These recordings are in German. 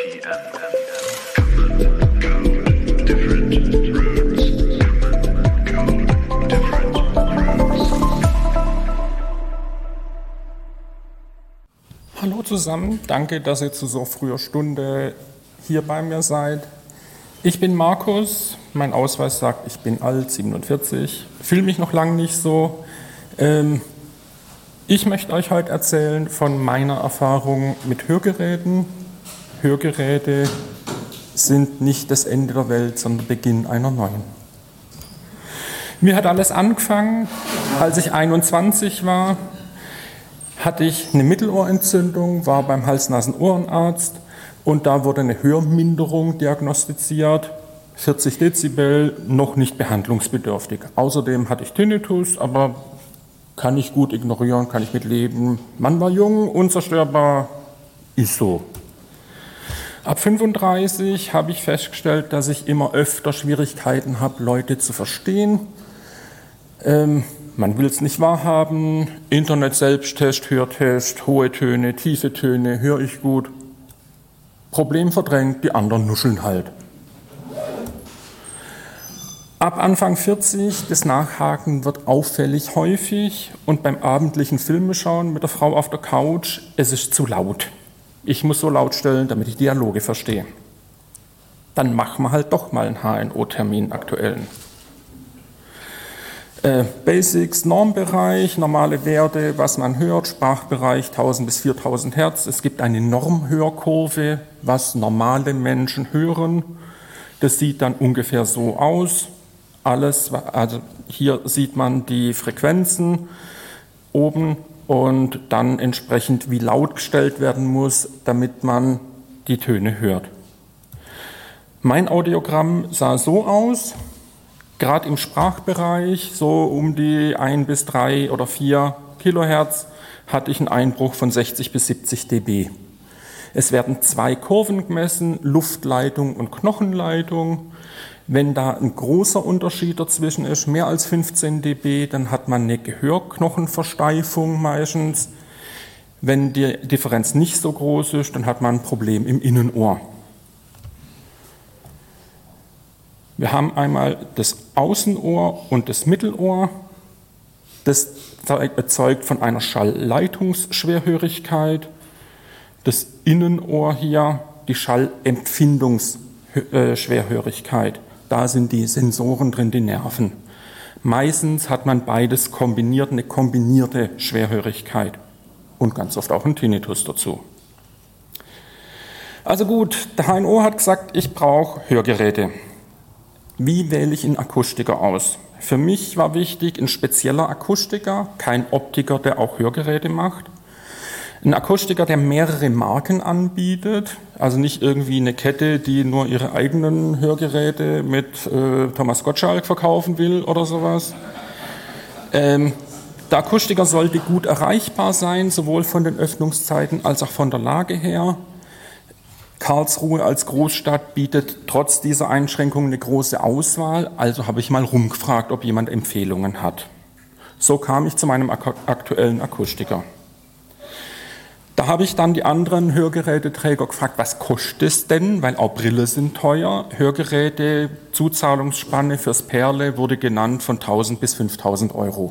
Hallo zusammen, danke, dass ihr zu so früher Stunde hier bei mir seid. Ich bin Markus, mein Ausweis sagt, ich bin alt, 47, fühle mich noch lange nicht so. Ich möchte euch heute erzählen von meiner Erfahrung mit Hörgeräten. Hörgeräte sind nicht das Ende der Welt, sondern Beginn einer neuen. Mir hat alles angefangen, als ich 21 war, hatte ich eine Mittelohrentzündung, war beim Hals-Nasen-Ohrenarzt und da wurde eine Hörminderung diagnostiziert, 40 Dezibel, noch nicht behandlungsbedürftig. Außerdem hatte ich Tinnitus, aber kann ich gut ignorieren, kann ich mit leben. Man war jung, unzerstörbar, ist so. Ab 35 habe ich festgestellt, dass ich immer öfter Schwierigkeiten habe, Leute zu verstehen. Man will es nicht wahrhaben, Internet-Selbsttest, Hörtest, hohe Töne, tiefe Töne, höre ich gut. Problem verdrängt, die anderen nuscheln halt. Ab Anfang 40, das Nachhaken wird auffällig häufig und beim abendlichen Filmeschauen mit der Frau auf der Couch, es ist zu laut. Ich muss so laut stellen, damit ich Dialoge verstehe. Dann machen wir halt doch mal einen HNO-Termin aktuellen. Basics, Normbereich, normale Werte, was man hört, Sprachbereich 1000 bis 4000 Hertz. Es gibt eine Normhörkurve, was normale Menschen hören. Das sieht dann ungefähr so aus. Also hier sieht man die Frequenzen oben und dann entsprechend, wie laut gestellt werden muss, damit man die Töne hört. Mein Audiogramm sah so aus. Gerade im Sprachbereich, so um die 1 bis 3 oder 4 Kilohertz, hatte ich einen Einbruch von 60 bis 70 dB. Es werden 2 Kurven gemessen, Luftleitung und Knochenleitung. Wenn da ein großer Unterschied dazwischen ist, mehr als 15 dB, dann hat man eine Gehörknochenversteifung meistens. Wenn die Differenz nicht so groß ist, dann hat man ein Problem im Innenohr. Wir haben einmal das Außenohr und das Mittelohr. Das erzeugt von einer Schallleitungsschwerhörigkeit. Das Innenohr hier die Schallempfindungsschwerhörigkeit. Da sind die Sensoren drin, die Nerven. Meistens hat man beides kombiniert, eine kombinierte Schwerhörigkeit. Und ganz oft auch ein Tinnitus dazu. Also gut, der HNO hat gesagt, ich brauche Hörgeräte. Wie wähle ich einen Akustiker aus? Für mich war wichtig, ein spezieller Akustiker, kein Optiker, der auch Hörgeräte macht. Ein Akustiker, der mehrere Marken anbietet, also nicht irgendwie eine Kette, die nur ihre eigenen Hörgeräte mit Thomas Gottschalk verkaufen will oder sowas. Der Akustiker sollte gut erreichbar sein, sowohl von den Öffnungszeiten als auch von der Lage her. Karlsruhe als Großstadt bietet trotz dieser Einschränkungen eine große Auswahl, also habe ich mal rumgefragt, ob jemand Empfehlungen hat. So kam ich zu meinem aktuellen Akustiker. Da habe ich dann die anderen Hörgeräteträger gefragt, was kostet es denn, weil auch Brille sind teuer. Hörgeräte, Zuzahlungsspanne fürs Perle wurde genannt von 1.000 bis 5.000 Euro.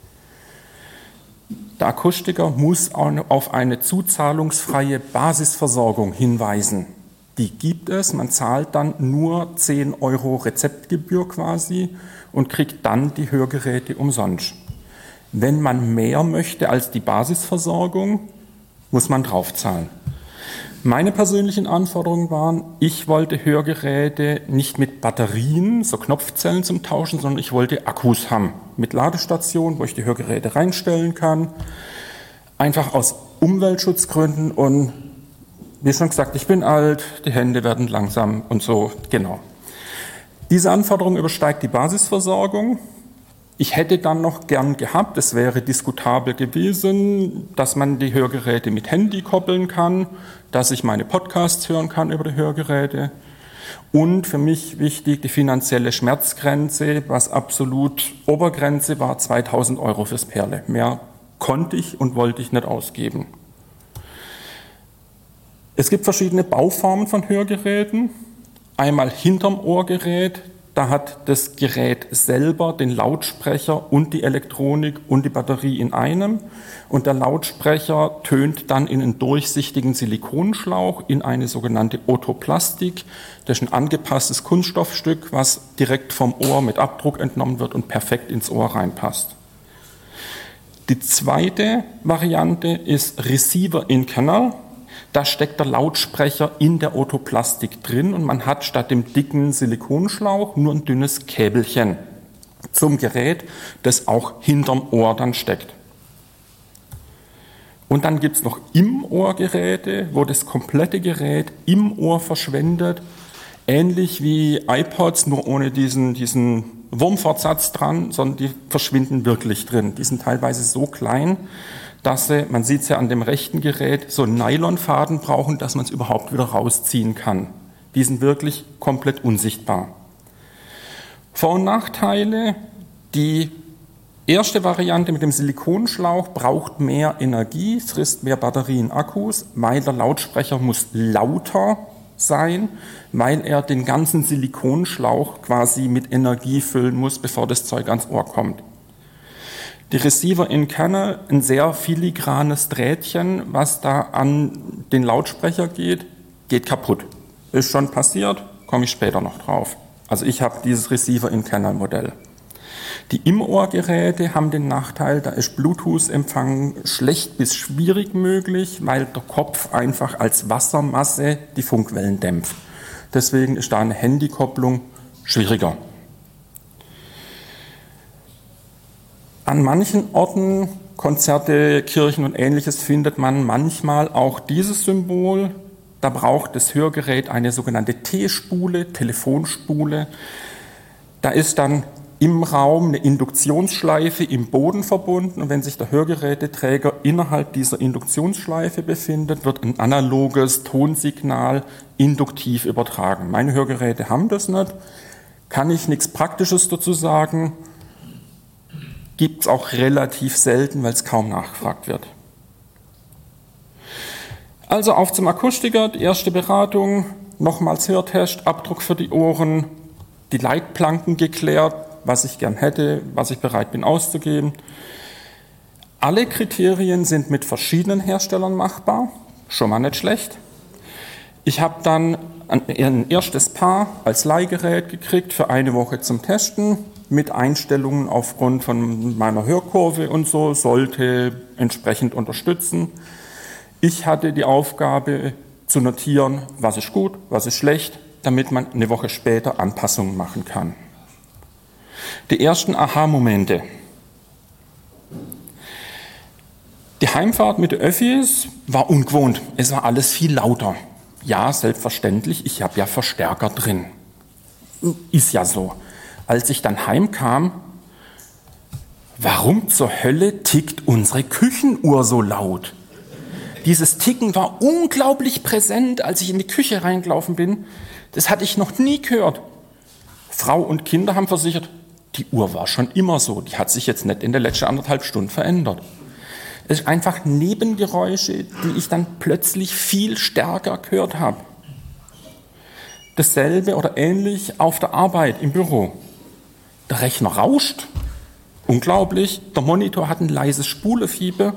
Der Akustiker muss auf eine zuzahlungsfreie Basisversorgung hinweisen. Die gibt es, man zahlt dann nur 10 Euro Rezeptgebühr quasi und kriegt dann die Hörgeräte umsonst. Wenn man mehr möchte als die Basisversorgung, muss man draufzahlen. Meine persönlichen Anforderungen waren, ich wollte Hörgeräte nicht mit Batterien, so Knopfzellen zum Tauschen, sondern ich wollte Akkus haben. Mit Ladestation, wo ich die Hörgeräte reinstellen kann. Einfach aus Umweltschutzgründen und wie schon gesagt, ich bin alt, die Hände werden langsam und so, genau. Diese Anforderung übersteigt die Basisversorgung. Ich hätte dann noch gern gehabt, es wäre diskutabel gewesen, dass man die Hörgeräte mit Handy koppeln kann, dass ich meine Podcasts hören kann über die Hörgeräte. Und für mich wichtig, die finanzielle Schmerzgrenze, was absolut Obergrenze war, 2.000 Euro fürs Perle. Mehr konnte ich und wollte ich nicht ausgeben. Es gibt verschiedene Bauformen von Hörgeräten. Einmal hinterm Ohrgerät, da hat das Gerät selber den Lautsprecher und die Elektronik und die Batterie in einem. Und der Lautsprecher tönt dann in einen durchsichtigen Silikonschlauch in eine sogenannte Otoplastik. Das ist ein angepasstes Kunststoffstück, was direkt vom Ohr mit Abdruck entnommen wird und perfekt ins Ohr reinpasst. Die zweite Variante ist Receiver in Canal. Da steckt der Lautsprecher in der Otoplastik drin und man hat statt dem dicken Silikonschlauch nur ein dünnes Käbelchen zum Gerät, das auch hinterm Ohr dann steckt. Und dann gibt es noch Im-Ohr-Geräte, wo das komplette Gerät im Ohr verschwindet, ähnlich wie iPods, nur ohne diesen Wurmfortsatz dran, sondern die verschwinden wirklich drin. Die sind teilweise so klein, dass sie, man sieht es ja an dem rechten Gerät, so einen Nylonfaden brauchen, dass man es überhaupt wieder rausziehen kann. Die sind wirklich komplett unsichtbar. Vor- und Nachteile: Die erste Variante mit dem Silikonschlauch braucht mehr Energie, frisst mehr Batterien, Akkus, weil der Lautsprecher muss lauter sein, weil er den ganzen Silikonschlauch quasi mit Energie füllen muss, bevor das Zeug ans Ohr kommt. Die Receiver in Canal, ein sehr filigranes Drähtchen, was da an den Lautsprecher geht kaputt. Ist schon passiert, komme ich später noch drauf. Also ich habe dieses Receiver in Canal Modell. Die Im-Ohr-Geräte haben den Nachteil, da ist Bluetooth-Empfang schlecht bis schwierig möglich, weil der Kopf einfach als Wassermasse die Funkwellen dämpft. Deswegen ist da eine Handykopplung schwieriger. An manchen Orten, Konzerte, Kirchen und Ähnliches, findet man manchmal auch dieses Symbol. Da braucht das Hörgerät eine sogenannte T-Spule, Telefonspule. Da ist dann im Raum eine Induktionsschleife im Boden verbunden und wenn sich der Hörgeräteträger innerhalb dieser Induktionsschleife befindet, wird ein analoges Tonsignal induktiv übertragen. Meine Hörgeräte haben das nicht, kann ich nichts Praktisches dazu sagen. Gibt es auch relativ selten, weil es kaum nachgefragt wird. Also auf zum Akustiker, die erste Beratung, nochmals Hörtest, Abdruck für die Ohren, die Leitplanken geklärt, was ich gern hätte, was ich bereit bin auszugeben. Alle Kriterien sind mit verschiedenen Herstellern machbar, schon mal nicht schlecht. Ich habe dann ein erstes Paar als Leihgerät gekriegt für eine Woche zum Testen, mit Einstellungen aufgrund von meiner Hörkurve und so, sollte entsprechend unterstützen. Ich hatte die Aufgabe zu notieren, was ist gut, was ist schlecht, damit man eine Woche später Anpassungen machen kann. Die ersten Aha-Momente. Die Heimfahrt mit den Öffis war ungewohnt, es war alles viel lauter. Ja, selbstverständlich, ich habe ja Verstärker drin. Ist ja so. Als ich dann heimkam, warum zur Hölle tickt unsere Küchenuhr so laut? Dieses Ticken war unglaublich präsent, als ich in die Küche reingelaufen bin. Das hatte ich noch nie gehört. Frau und Kinder haben versichert, die Uhr war schon immer so. Die hat sich jetzt nicht in der letzten 1,5 Stunden verändert. Es ist einfach Nebengeräusche, die ich dann plötzlich viel stärker gehört habe. Dasselbe oder ähnlich auf der Arbeit im Büro. Der Rechner rauscht, unglaublich, der Monitor hat ein leises Spulefieber.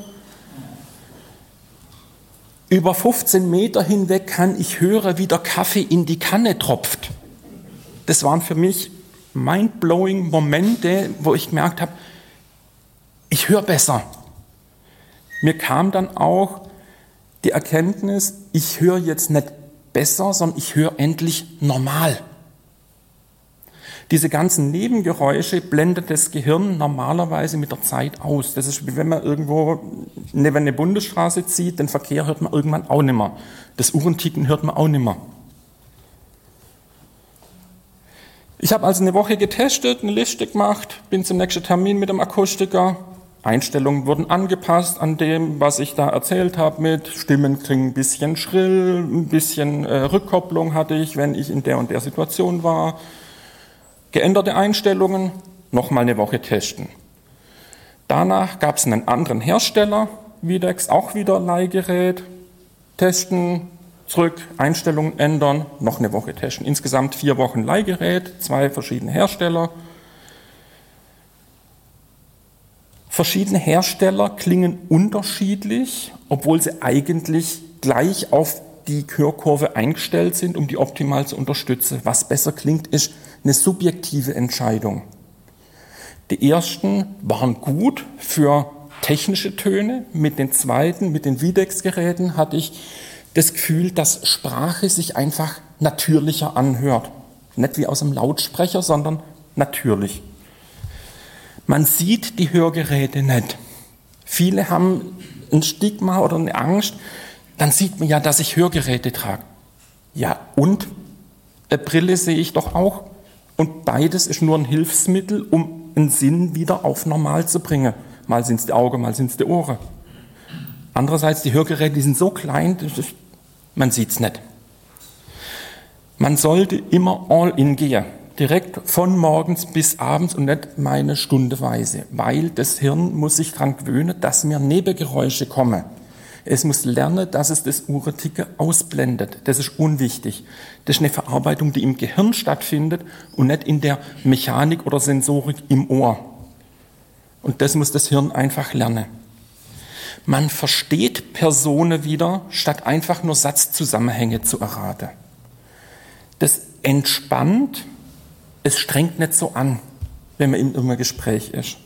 Über 15 Meter hinweg kann ich hören, wie der Kaffee in die Kanne tropft. Das waren für mich mind-blowing Momente, wo ich gemerkt habe, ich höre besser. Mir kam dann auch die Erkenntnis, ich höre jetzt nicht besser, sondern ich höre endlich normal. Diese ganzen Nebengeräusche blendet das Gehirn normalerweise mit der Zeit aus. Das ist wie wenn man irgendwo neben eine Bundesstraße zieht, den Verkehr hört man irgendwann auch nicht mehr. Das Uhrenticken hört man auch nicht mehr. Ich habe also eine Woche getestet, eine Liste gemacht, bin zum nächsten Termin mit dem Akustiker. Einstellungen wurden angepasst an dem, was ich da erzählt habe mit Stimmen klingen ein bisschen schrill, ein bisschen Rückkopplung hatte ich, wenn ich in der und der Situation war. Geänderte Einstellungen, nochmal eine Woche testen. Danach gab es einen anderen Hersteller, Videx, auch wieder Leihgerät, testen, zurück, Einstellungen ändern, noch eine Woche testen. Insgesamt 4 Wochen Leihgerät, 2 verschiedene Hersteller. Verschiedene Hersteller klingen unterschiedlich, obwohl sie eigentlich gleich auf die Hörkurve eingestellt sind, um die optimal zu unterstützen. Was besser klingt, ist eine subjektive Entscheidung. Die ersten waren gut für technische Töne. Mit den zweiten, mit den Videx-Geräten hatte ich das Gefühl, dass Sprache sich einfach natürlicher anhört. Nicht wie aus einem Lautsprecher, sondern natürlich. Man sieht die Hörgeräte nicht. Viele haben ein Stigma oder eine Angst. Dann sieht man ja, dass ich Hörgeräte trage. Ja, und? Eine Brille sehe ich doch auch. Und beides ist nur ein Hilfsmittel, um einen Sinn wieder auf normal zu bringen. Mal sind es die Augen, mal sind es die Ohren. Andererseits, die Hörgeräte, die sind so klein, man sieht es nicht. Man sollte immer all in gehen. Direkt von morgens bis abends und nicht meine stundenweise. Weil das Hirn muss sich daran gewöhnen, dass mir Nebengeräusche kommen. Es muss lernen, dass es das Uhrenticken ausblendet. Das ist unwichtig. Das ist eine Verarbeitung, die im Gehirn stattfindet und nicht in der Mechanik oder Sensorik im Ohr. Und das muss das Hirn einfach lernen. Man versteht Personen wieder, statt einfach nur Satzzusammenhänge zu erraten. Das entspannt, es strengt nicht so an, wenn man in irgendeinem Gespräch ist.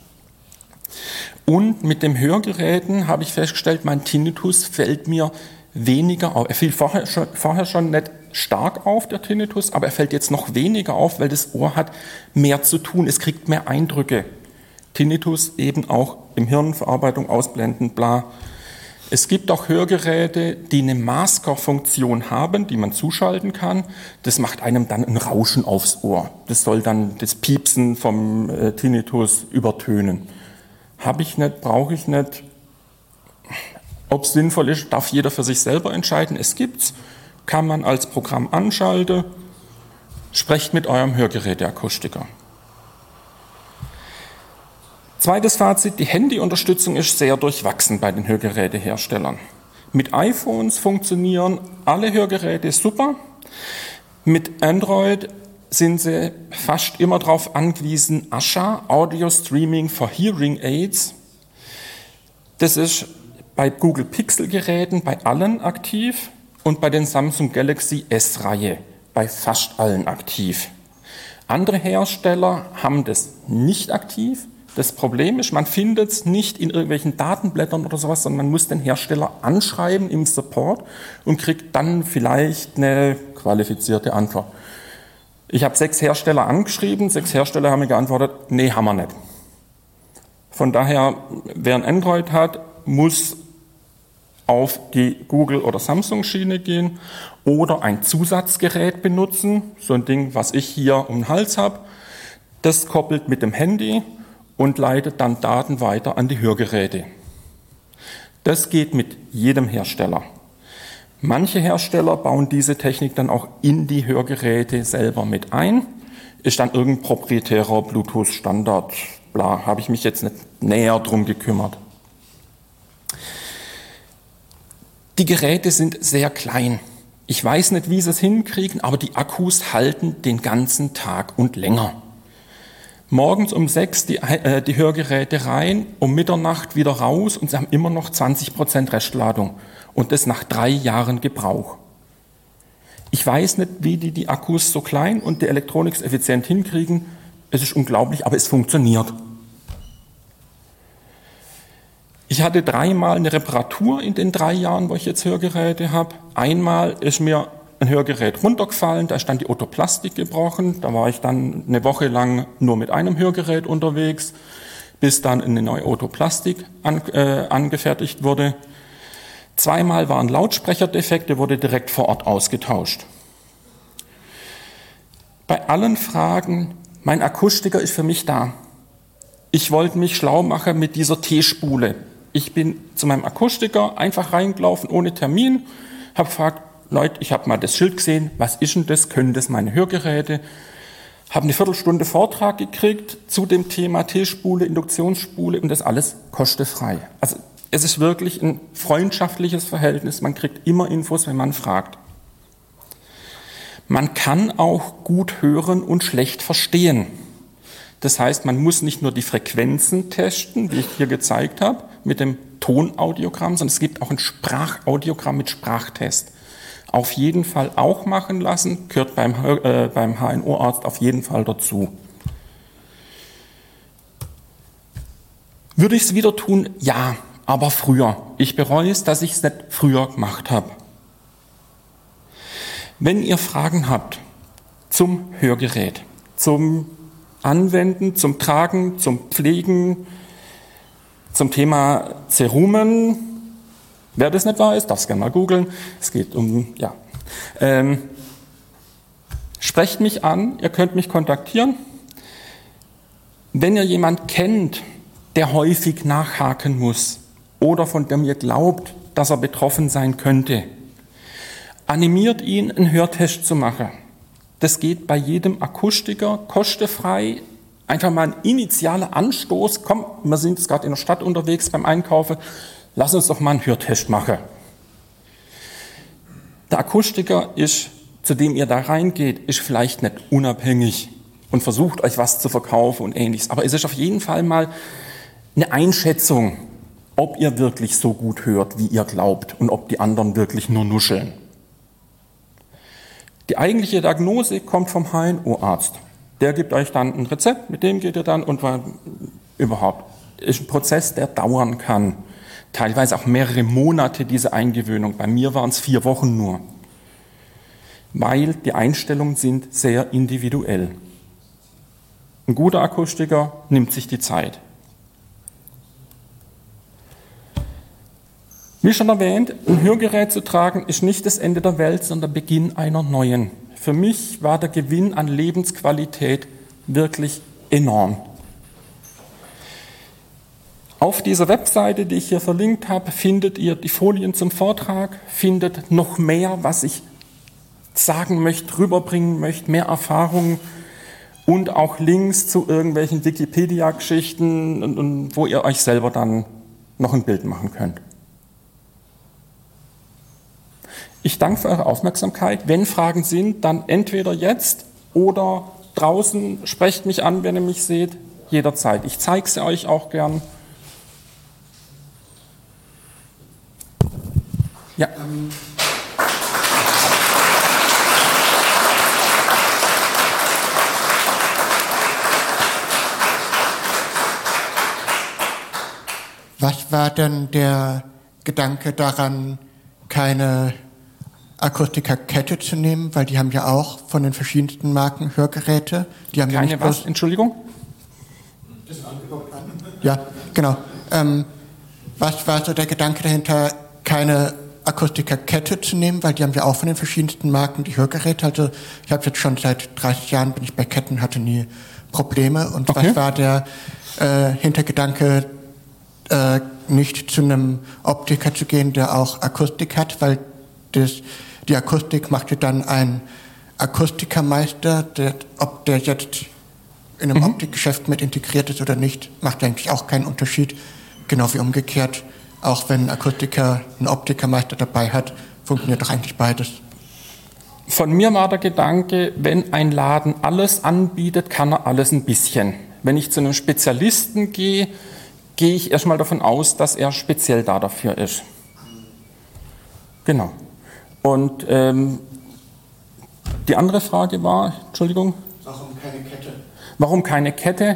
Und mit den Hörgeräten habe ich festgestellt, mein Tinnitus fällt mir weniger auf. Er fiel vorher schon nicht stark auf, der Tinnitus, aber er fällt jetzt noch weniger auf, weil das Ohr hat mehr zu tun. Es kriegt mehr Eindrücke. Tinnitus eben auch im Hirn, Verarbeitung, Ausblenden, bla. Es gibt auch Hörgeräte, die eine Masker-Funktion haben, die man zuschalten kann. Das macht einem dann ein Rauschen aufs Ohr. Das soll dann das Piepsen vom Tinnitus übertönen. Habe ich nicht, brauche ich nicht. Ob es sinnvoll ist, darf jeder für sich selber entscheiden. Es gibt's, kann man als Programm anschalten. Sprecht mit eurem Hörgeräteakustiker. Zweites Fazit, die Handyunterstützung ist sehr durchwachsen bei den Hörgeräteherstellern. Mit iPhones funktionieren alle Hörgeräte super. Mit Android sind sie fast immer darauf angewiesen, ASHA, Audio Streaming for Hearing Aids. Das ist bei Google Pixel-Geräten bei allen aktiv und bei den Samsung Galaxy S-Reihe bei fast allen aktiv. Andere Hersteller haben das nicht aktiv. Das Problem ist, man findet es nicht in irgendwelchen Datenblättern oder sowas, sondern man muss den Hersteller anschreiben im Support und kriegt dann vielleicht eine qualifizierte Antwort. Ich habe 6 Hersteller angeschrieben, 6 Hersteller haben mir geantwortet, nee, haben wir nicht. Von daher, wer ein Android hat, muss auf die Google- oder Samsung-Schiene gehen oder ein Zusatzgerät benutzen, so ein Ding, was ich hier um den Hals habe. Das koppelt mit dem Handy und leitet dann Daten weiter an die Hörgeräte. Das geht mit jedem Hersteller. Manche Hersteller bauen diese Technik dann auch in die Hörgeräte selber mit ein. Ist dann irgendein proprietärer Bluetooth-Standard, bla, habe ich mich jetzt nicht näher drum gekümmert. Die Geräte sind sehr klein. Ich weiß nicht, wie sie es hinkriegen, aber die Akkus halten den ganzen Tag und länger. Morgens um 6 die Hörgeräte rein, um Mitternacht wieder raus und sie haben immer noch 20% Restladung. Und das nach 3 Jahren Gebrauch. Ich weiß nicht, wie die Akkus so klein und die Elektronik so effizient hinkriegen. Es ist unglaublich, aber es funktioniert. Ich hatte 3-mal eine Reparatur in den 3 Jahren, wo ich jetzt Hörgeräte habe. Einmal ist mir ein Hörgerät runtergefallen, da ist dann die Otoplastik gebrochen. Da war ich dann eine Woche lang nur mit einem Hörgerät unterwegs, bis dann eine neue Otoplastik angefertigt wurde. 2-mal war ein Lautsprecherdefekt, der wurde direkt vor Ort ausgetauscht. Bei allen Fragen, mein Akustiker ist für mich da. Ich wollte mich schlau machen mit dieser T-Spule. Ich bin zu meinem Akustiker einfach reingelaufen, ohne Termin, habe gefragt, Leute, ich habe mal das Schild gesehen, was ist denn das, können das meine Hörgeräte? Habe eine Viertelstunde Vortrag gekriegt zu dem Thema T-Spule, Induktionsspule und das alles kostenfrei. Also es ist wirklich ein freundschaftliches Verhältnis, man kriegt immer Infos, wenn man fragt. Man kann auch gut hören und schlecht verstehen. Das heißt, man muss nicht nur die Frequenzen testen, wie ich hier gezeigt habe, mit dem Tonaudiogramm, sondern es gibt auch ein Sprachaudiogramm mit Sprachtest. Auf jeden Fall auch machen lassen, gehört beim HNO-Arzt auf jeden Fall dazu. Würde ich es wieder tun? Ja, aber früher. Ich bereue es, dass ich es nicht früher gemacht habe. Wenn ihr Fragen habt zum Hörgerät, zum Anwenden, zum Tragen, zum Pflegen, zum Thema Cerumen, wer das nicht weiß, darf es gerne mal googeln. Es geht sprecht mich an, ihr könnt mich kontaktieren. Wenn ihr jemand kennt, der häufig nachhaken muss oder von dem ihr glaubt, dass er betroffen sein könnte, animiert ihn, einen Hörtest zu machen. Das geht bei jedem Akustiker kostenfrei. Einfach mal ein initialer Anstoß. Komm, wir sind jetzt gerade in der Stadt unterwegs beim Einkaufen. Lass uns doch mal einen Hörtest machen. Der Akustiker ist, zu dem ihr da reingeht, ist vielleicht nicht unabhängig und versucht euch was zu verkaufen und Ähnliches. Aber es ist auf jeden Fall mal eine Einschätzung, ob ihr wirklich so gut hört, wie ihr glaubt und ob die anderen wirklich nur nuscheln. Die eigentliche Diagnose kommt vom HNO-Arzt. Der gibt euch dann ein Rezept, mit dem geht ihr dann und überhaupt. Ist ein Prozess, der dauern kann. Teilweise auch mehrere Monate, diese Eingewöhnung. Bei mir waren es 4 Wochen nur. Weil die Einstellungen sind sehr individuell. Ein guter Akustiker nimmt sich die Zeit. Wie schon erwähnt, ein Hörgerät zu tragen ist nicht das Ende der Welt, sondern der Beginn einer neuen. Für mich war der Gewinn an Lebensqualität wirklich enorm. Auf dieser Webseite, die ich hier verlinkt habe, findet ihr die Folien zum Vortrag, findet noch mehr, was ich sagen möchte, rüberbringen möchte, mehr Erfahrungen und auch Links zu irgendwelchen Wikipedia-Geschichten, wo ihr euch selber dann noch ein Bild machen könnt. Ich danke für eure Aufmerksamkeit. Wenn Fragen sind, dann entweder jetzt oder draußen. Sprecht mich an, wenn ihr mich seht, jederzeit. Ich zeige sie euch auch gern. Ja. Was war denn der Gedanke daran, keine Akustikerkette zu nehmen, weil die haben ja auch von den verschiedensten Marken Hörgeräte. Die haben keine ja was? Entschuldigung? Ja, genau. Was war so der Gedanke dahinter, keine Akustikerkette zu nehmen, weil die haben ja auch von den verschiedensten Marken die Hörgeräte. Also ich habe jetzt schon seit 30 Jahren bin ich bei Ketten, hatte nie Probleme. Und okay. Was war der Hintergedanke, nicht zu einem Optiker zu gehen, der auch Akustik hat, weil die Akustik macht ja dann ein Akustikermeister, ob der jetzt in einem Optikgeschäft mit integriert ist oder nicht, macht eigentlich auch keinen Unterschied. Genau wie umgekehrt, auch wenn ein Akustiker einen Optikermeister dabei hat, funktioniert doch eigentlich beides. Von mir war der Gedanke, wenn ein Laden alles anbietet, kann er alles ein bisschen. Wenn ich zu einem Spezialisten gehe, gehe ich erstmal davon aus, dass er speziell dafür ist. Genau. Und die andere Frage war, Entschuldigung? Warum keine Kette? Warum keine Kette?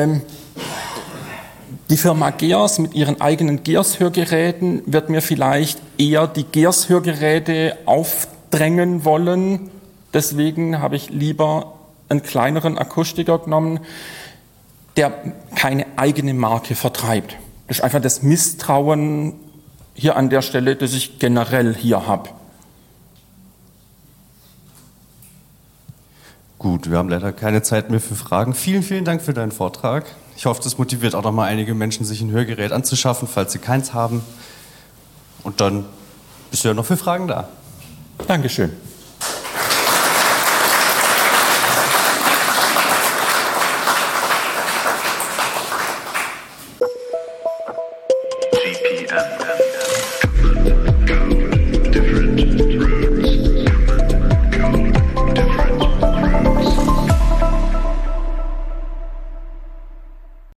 Die Firma Geers mit ihren eigenen Geers-Hörgeräten wird mir vielleicht eher die Geers-Hörgeräte aufdrängen wollen. Deswegen habe ich lieber einen kleineren Akustiker genommen, der keine eigene Marke vertreibt. Das ist einfach das Misstrauen hier an der Stelle, das ich generell hier habe. Gut, wir haben leider keine Zeit mehr für Fragen. Vielen, vielen Dank für deinen Vortrag. Ich hoffe, das motiviert auch noch mal einige Menschen, sich ein Hörgerät anzuschaffen, falls sie keins haben. Und dann bist du ja noch für Fragen da. Dankeschön.